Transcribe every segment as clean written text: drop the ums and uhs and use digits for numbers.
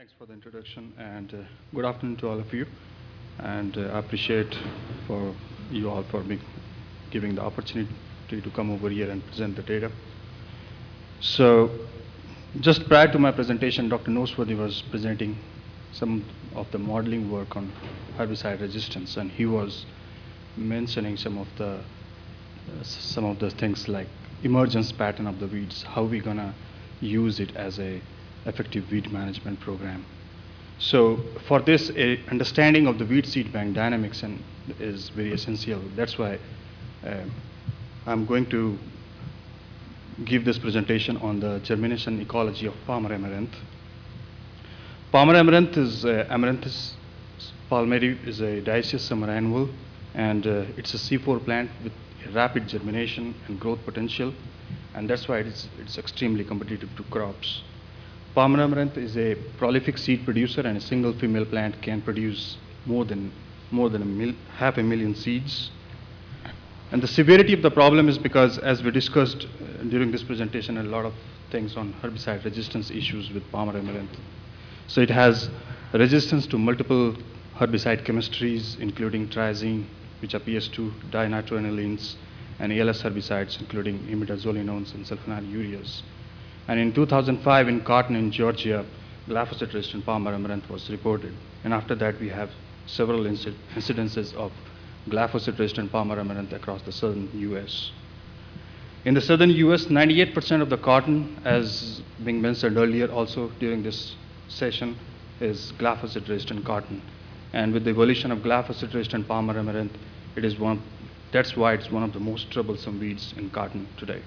Thanks for the introduction and good afternoon to all of you. And I appreciate for you all for me giving the opportunity to come over here and present the data. So just prior to my presentation, Dr. Nosworthy was presenting some of the modeling work on herbicide resistance, and he was mentioning some of the things like emergence pattern of the weeds, how we're gonna use it as a effective weed management program. So for this, a understanding of the weed seed bank dynamics is very essential. That's why uh, I'm going to give this presentation on the germination ecology of Palmer amaranth. Palmer amaranth is Amaranthus palmeri is a dioecious summer annual, and it's a C4 plant with rapid germination and growth potential, and that's why it's extremely competitive to crops. Palmer amaranth is a prolific seed producer, and a single female plant can produce more than half a million seeds. And the severity of the problem is because, as we discussed during this presentation, a lot of things on herbicide resistance issues with Palmer amaranth. So it has resistance to multiple herbicide chemistries, including triazine, which are PS2, dinitroanilines, and ALS herbicides, including imidazolinones and sulfonylureas. And in 2005, in cotton in Georgia, glyphosate-resistant Palmer amaranth was reported. And after that, we have several incidences of glyphosate-resistant Palmer amaranth across the southern U.S. In the southern U.S., 98% of the cotton, as being mentioned earlier also during this session, is glyphosate-resistant cotton. And with the evolution of glyphosate-resistant Palmer amaranth, that's why it's one of the most troublesome weeds in cotton today.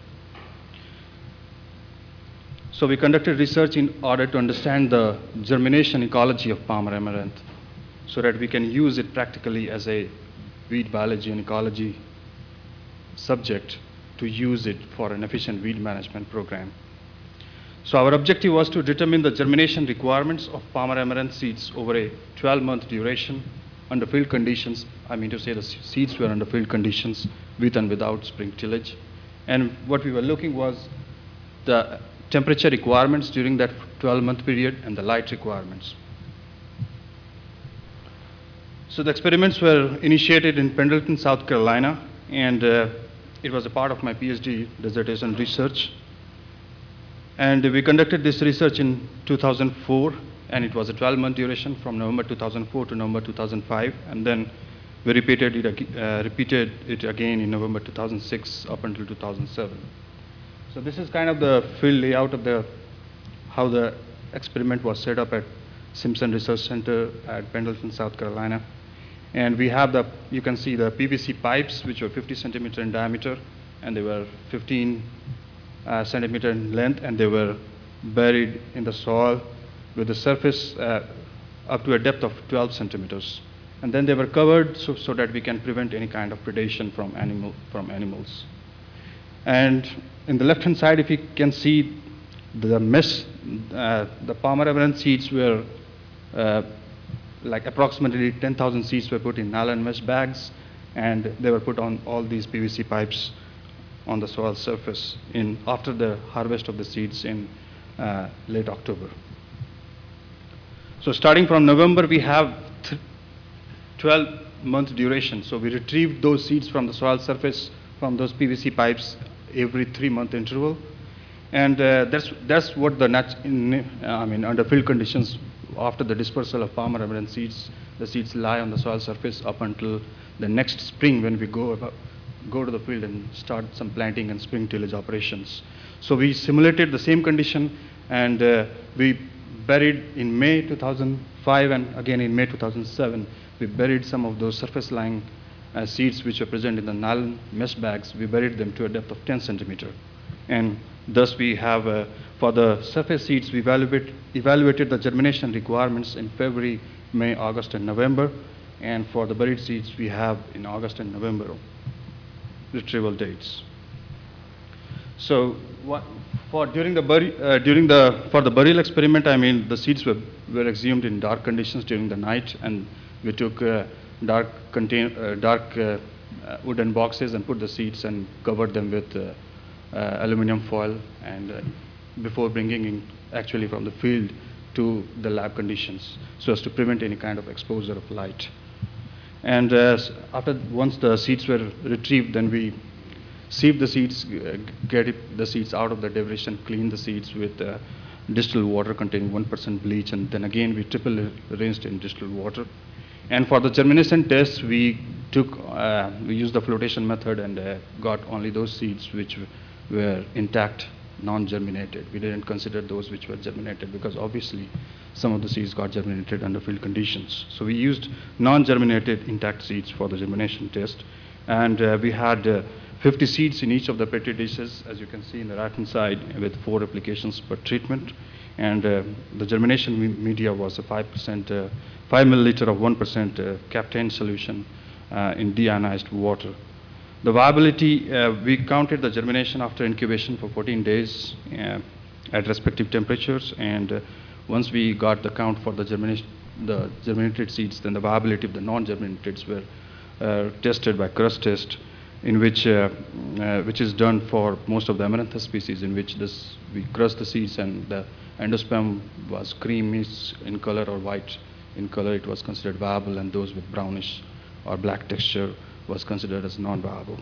So we conducted research in order to understand the germination ecology of Palmer amaranth so that we can use it practically as a weed biology and ecology subject to use it for an efficient weed management program. So our objective was to determine the germination requirements of Palmer amaranth seeds over a 12-month duration under field conditions. I mean to say the seeds were under field conditions with and without spring tillage. And what we were looking was the temperature requirements during that 12-month period and the light requirements. So the experiments were initiated in Pendleton, South Carolina, and it was a part of my PhD dissertation research. And we conducted this research in 2004, and it was a 12-month duration from November 2004 to November 2005, and then we repeated it again in November 2006 up until 2007. So this is kind of the field layout of how the experiment was set up at Simpson Research Center at Pendleton, South Carolina. And we have you can see the PVC pipes, which were 50 centimeter in diameter, and they were 15 centimeter in length, and they were buried in the soil with the surface up to a depth of 12 centimeters. And then they were covered so that we can prevent any kind of predation from animals. And in the left-hand side, if you can see the mesh, the Palmer amaranth seeds were like approximately 10,000 seeds were put in nylon mesh bags, and they were put on all these PVC pipes on the soil surface after the harvest of the seeds in late October. So starting from November, we have 12-month duration. So we retrieved those seeds from the soil surface from those PVC pipes every 3-month interval. And that's what under field conditions, after the dispersal of Palmer amaranth seeds, the seeds lie on the soil surface up until the next spring when we go to the field and start some planting and spring tillage operations. So we simulated the same condition, and we buried in May 2005 and again in May 2007, we buried some of those surface lying seeds which were present in the nylon mesh bags. We buried them to a depth of 10 centimeter. And thus we have, for the surface seeds, we evaluated the germination requirements in February, May, August, and November. And for the buried seeds, we have in August and November retrieval dates. So for the burial experiment, I mean, the seeds were exhumed in dark conditions during the night, and we took dark wooden boxes and put the seeds and covered them with aluminum foil, and before bringing in actually from the field to the lab conditions so as to prevent any kind of exposure of light. And once the seeds were retrieved, then we sieve the seeds, the seeds out of the debris and clean the seeds with distilled water containing 1% bleach, and then again we triple rinsed in distilled water. And for the germination test, we used the flotation method and got only those seeds which were intact, non-germinated. We didn't consider those which were germinated because obviously some of the seeds got germinated under field conditions. So we used non-germinated intact seeds for the germination test. And we had 50 seeds in each of the petri dishes, as you can see in the right-hand side, with 4 applications per treatment. And the germination media was a 5%, 5 milliliter of 1% Captain solution in deionized water. The viability, we counted the germination after incubation for 14 days at respective temperatures, and once we got the count for the germinated seeds, then the viability of the non-germinateds were tested by crust test, in which is done for most of the Amaranthus species, in which we crushed the seeds and the endosperm was creamish in color or white in color. It was considered viable, and those with brownish or black texture was considered as non-viable.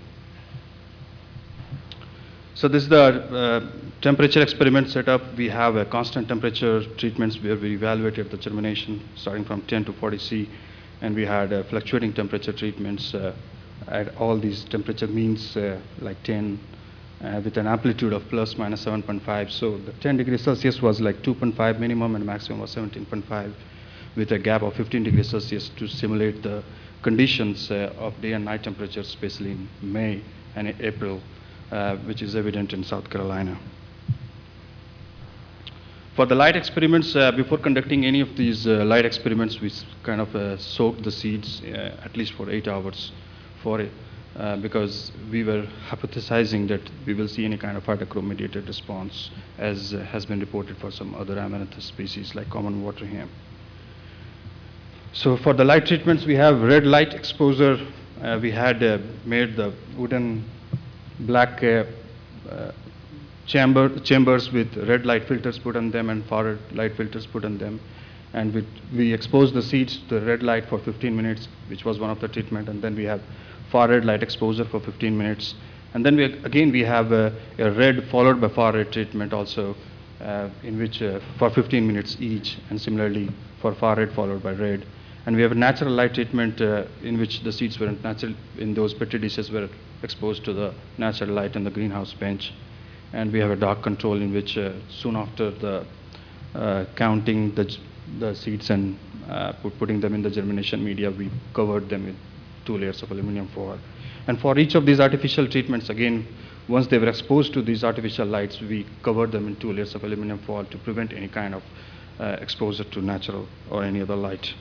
So this is the temperature experiment setup. We have a constant temperature treatments where we evaluated the germination starting from 10 to 40 C, and we had fluctuating temperature treatments at all these temperature means like 10 with an amplitude of plus minus 7.5. So the 10 degrees Celsius was like 2.5 minimum and maximum was 17.5 with a gap of 15 degrees Celsius to simulate the conditions of day and night temperatures, especially in May and April, which is evident in South Carolina. For the light experiments, before conducting any of these light experiments, we kind of soaked the seeds at least for 8 hours for it, because we were hypothesizing that we will see any kind of phytochrome-mediated response, as has been reported for some other Amaranthus species like common water ham. So for the light treatments, we have red light exposure. We had made the wooden black chambers with red light filters put on them and far light filters put on them. And we exposed the seeds to the red light for 15 minutes, which was one of the treatment. And then we have far red light exposure for 15 minutes. And then we have a red followed by far red treatment also, in which for 15 minutes each, and similarly for far red followed by red. And we have a natural light treatment in which the seeds were natural, in those petri dishes were exposed to the natural light in the greenhouse bench. And we have a dark control in which soon after the counting the seeds and putting them in the germination media, we covered them with 2 layers of aluminum foil. And for each of these artificial treatments, again, once they were exposed to these artificial lights, we covered them in 2 layers of aluminum foil to prevent any kind of exposure to natural or any other light.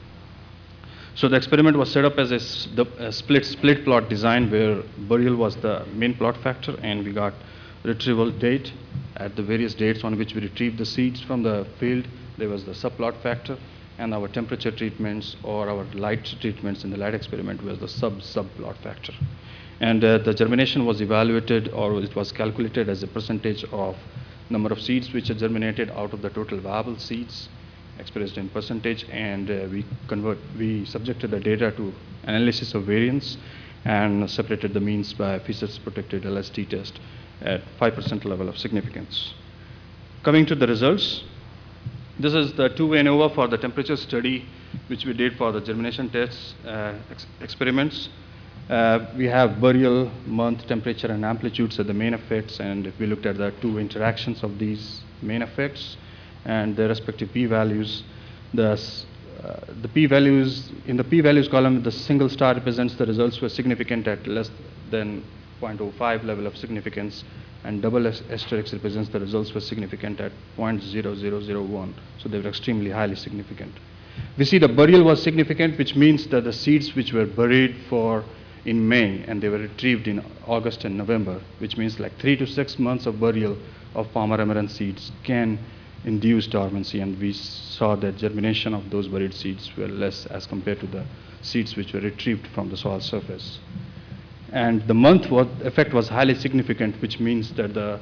So the experiment was set up as a split plot design where burial was the main plot factor, and we got retrieval date at the various dates on which we retrieved the seeds from the field. There was the subplot factor, and our temperature treatments or our light treatments in the light experiment was the subplot factor. And the germination was evaluated, or it was calculated as a percentage of number of seeds which are germinated out of the total viable seeds, expressed in percentage, and we subjected the data to analysis of variance and separated the means by Fisher's protected LST test at 5% level of significance. Coming to the results, this is the two-way ANOVA for the temperature study which we did for the germination tests experiments. We have burial, month, temperature, and amplitudes as the main effects, and we looked at the 2 interactions of these main effects and their respective p-values. The p-values, in the p-values column, the single star represents the results were significant at less than 0.05 level of significance, and double asterisk represents the results were significant at 0.0001. So they were extremely highly significant. We see the burial was significant, which means that the seeds which were buried in May and they were retrieved in August and November, which means like 3 to 6 months of burial of Palmer amaranth seeds can induce dormancy, and we saw that germination of those buried seeds were less as compared to the seeds which were retrieved from the soil surface. And the month effect was highly significant, which means that the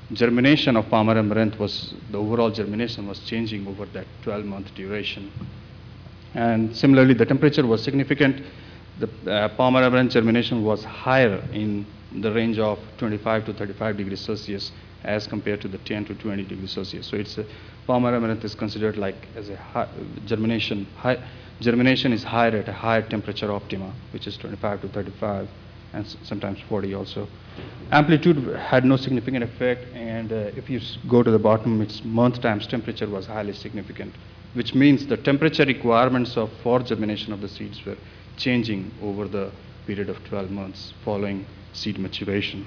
germination of Palmer amaranth the overall germination was changing over that 12-month duration. And similarly, the temperature was significant. The Palmer amaranth germination was higher in the range of 25 to 35 degrees Celsius as compared to the 10 to 20 degrees Celsius. So Palmer amaranth is considered like as a germination is higher at a higher temperature optima, which is 25 to 35 and sometimes 40 also. Amplitude had no significant effect, and if you go to the bottom, its month times temperature was highly significant, which means the temperature requirements for germination of the seeds were changing over the period of 12 months following seed maturation.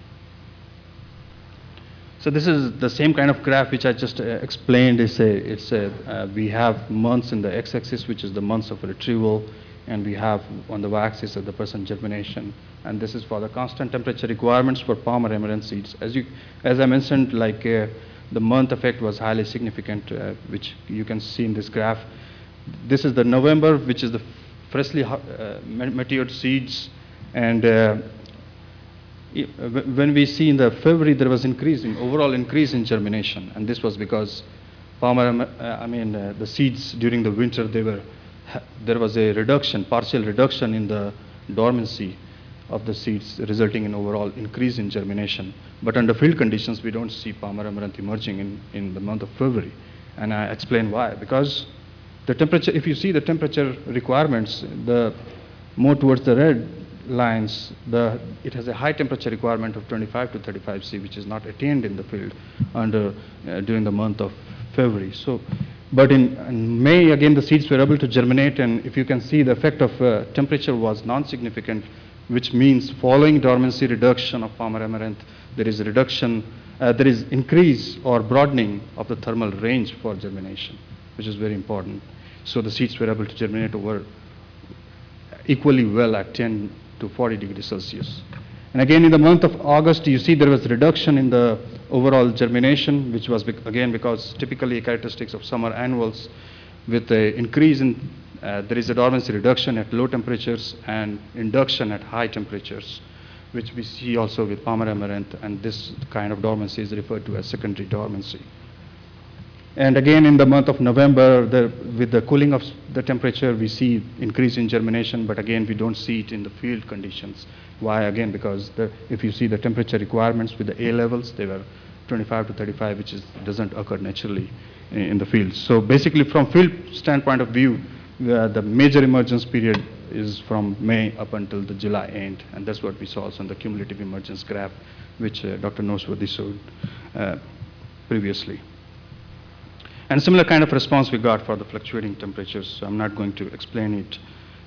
So this is the same kind of graph which I just explained. We have months in the x-axis, which is the months of retrieval, and we have on the y-axis of the % germination. And this is for the constant temperature requirements for Palmer amaranth seeds. As I mentioned, like the month effect was highly significant, which you can see in this graph. This is the November, which is the freshly matured seeds, and when we see in the February, there was overall increase in germination, and this was because the seeds during the winter, there was a partial reduction in the dormancy of the seeds, resulting in overall increase in germination. But under field conditions, we don't see Palmer amaranth emerging in the month of February, and I explain why. Because the temperature, if you see the temperature requirements, the more towards the red lines, it has a high temperature requirement of 25 to 35 C, which is not attained in the field during the month of February. So, but in May, again, the seeds were able to germinate, and if you can see, the effect of temperature was non-significant, which means following dormancy reduction of Palmer amaranth, there is increase or broadening of the thermal range for germination, which is very important. So the seeds were able to germinate over equally well at 10 to 40 degrees Celsius. And again, in the month of August, you see there was reduction in the overall germination, which was again because typically characteristics of summer annuals with an increase in, there is a dormancy reduction at low temperatures and induction at high temperatures, which we see also with Palmer amaranth, and this kind of dormancy is referred to as secondary dormancy. And again, in the month of November, with the cooling of the temperature, we see increase in germination, but again, we don't see it in the field conditions. Why? Again, because if you see the temperature requirements with the A levels, they were 25 to 35, which doesn't occur naturally in the field. So basically, from field standpoint of view, the major emergence period is from May up until the July end, and that's what we saw also in the cumulative emergence graph, which Dr. Nosworthy showed previously. And similar kind of response we got for the fluctuating temperatures, so I'm not going to explain it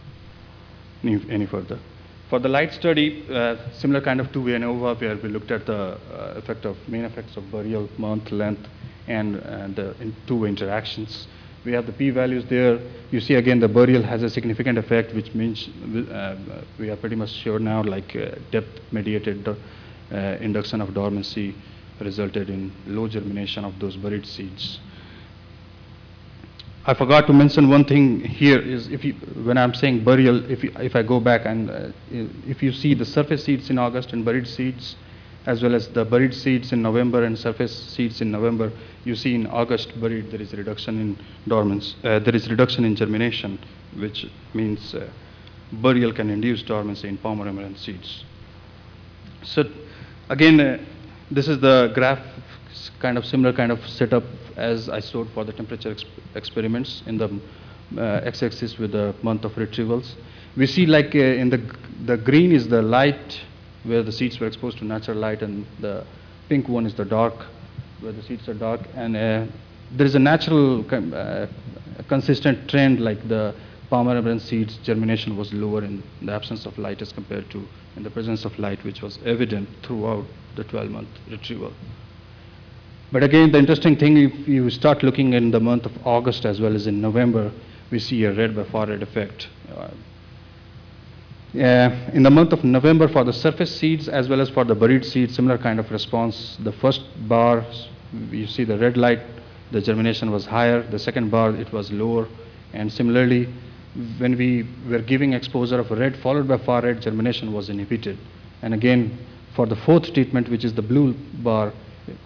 any further. For the light study, similar kind of two-way ANOVA, where we looked at the main effects of burial, month, length, and the two-way interactions. We have the p-values there. You see again the burial has a significant effect, which means we are pretty much sure now, like depth-mediated induction of dormancy resulted in low germination of those buried seeds. I forgot to mention one thing here is when I'm saying burial, if I go back and if you see the surface seeds in August and buried seeds, as well as the buried seeds in November and surface seeds in November, you see in August buried there is a reduction in dormancy, there is reduction in germination, which means burial can induce dormancy in Palmer amaranth seeds. So again, this is the graph, kind of similar kind of setup as I showed for the temperature experiments in the x-axis with the month of retrievals. We see like in the green is the light where the seeds were exposed to natural light, and the pink one is the dark where the seeds are dark. And there is a natural consistent trend, like the Palmer amaranth seeds germination was lower in the absence of light as compared to in the presence of light, which was evident throughout the 12-month retrieval. But again, the interesting thing, if you start looking in the month of August as well as in November, we see a red by far red effect. In the month of November, for the surface seeds as well as for the buried seeds, similar kind of response. The first bar, you see the red light, the germination was higher. The second bar, it was lower. And similarly, when we were giving exposure of red followed by far red, germination was inhibited. And again, for the fourth treatment, which is the blue bar,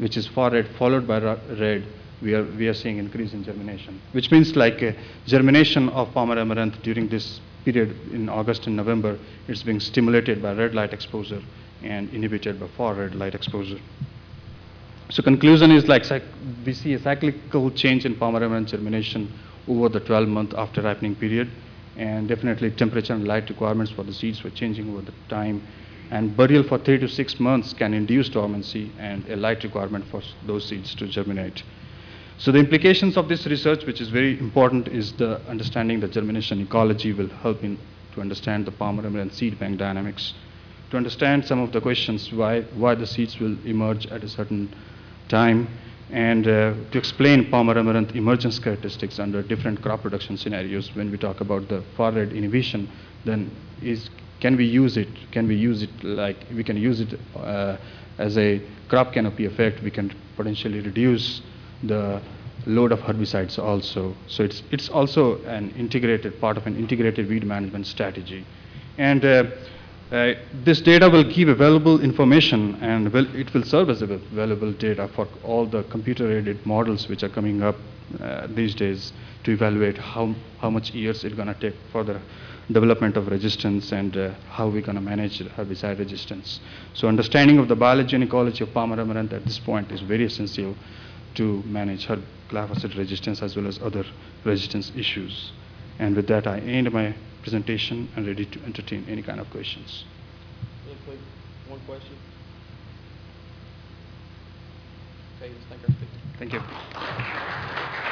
which is far red, followed by red, we are seeing increase in germination, which means like germination of Palmer amaranth during this period in August and November, it's being stimulated by red light exposure and inhibited by far red light exposure. So conclusion is like we see a cyclical change in Palmer amaranth germination over the 12-month after ripening period, and definitely temperature and light requirements for the seeds were changing over the time, and burial for 3 to 6 months can induce dormancy and a light requirement for those seeds to germinate. So the implications of this research, which is very important, is the understanding the germination ecology will help in to understand the Palmer amaranth seed bank dynamics, to understand some of the questions why the seeds will emerge at a certain time, and to explain Palmer amaranth emergence characteristics under different crop production scenarios. When we talk about the far red inhibition, then can we use it? Can we use it like we can use it as a crop canopy effect? We can potentially reduce the load of herbicides also. So it's also an integrated part of an integrated weed management strategy. And this data will give available information, and it will serve as available data for all the computer-aided models which are coming up these days to evaluate how much years it's going to take for the development of resistance and how we're going to manage herbicide resistance. So understanding of the biology and ecology of Palmer amaranth at this point is very essential to manage glyphosate resistance as well as other resistance issues. And with that, I end my presentation and ready to entertain any kind of questions. One question. Okay, let's thank our speaker. Thank you.